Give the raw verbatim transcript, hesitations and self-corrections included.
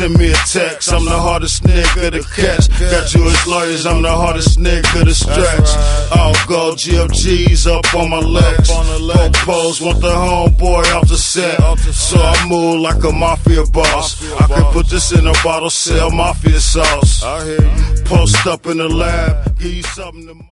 send me a text. I'm the hardest nigga to catch. Got Jewish lawyers, I'm the hardest nigga to stretch. All go G F Gs up on my legs. Poke pose, want the homeboy off the set. So I move like a mafia boss. I could put this in a bottle, sell mafia sauce. Post up in the lab, give you something to